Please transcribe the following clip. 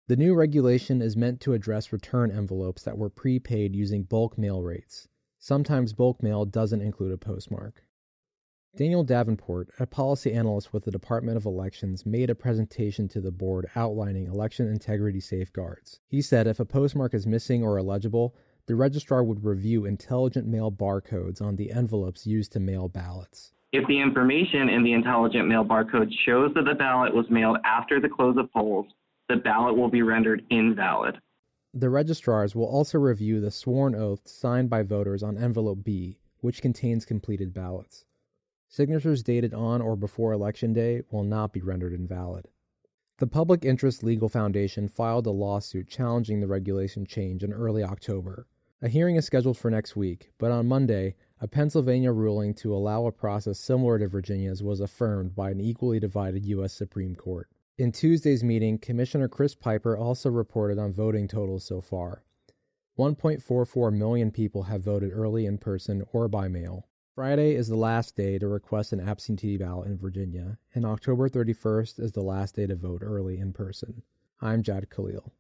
The new regulation is meant to address return envelopes that were prepaid using bulk mail rates. Sometimes bulk mail doesn't include a postmark. Daniel Davenport, a policy analyst with the Department of Elections, made a presentation to the board outlining election integrity safeguards. He said if a postmark is missing or illegible, the registrar would review intelligent mail barcodes on the envelopes used to mail ballots. If the information in the intelligent mail barcode shows that the ballot was mailed after the close of polls, the ballot will be rendered invalid. The registrars will also review the sworn oath signed by voters on envelope B, which contains completed ballots. Signatures dated on or before Election Day will not be rendered invalid. The Public Interest Legal Foundation filed a lawsuit challenging the regulation change in early October. A hearing is scheduled for next week, but on Monday, a Pennsylvania ruling to allow a process similar to Virginia's was affirmed by an equally divided U.S. Supreme Court. In Tuesday's meeting, Commissioner Chris Piper also reported on voting totals so far. 1.44 million people have voted early in person or by mail. Friday is the last day to request an absentee ballot in Virginia, and October 31st is the last day to vote early in person. I'm Jad Khalil.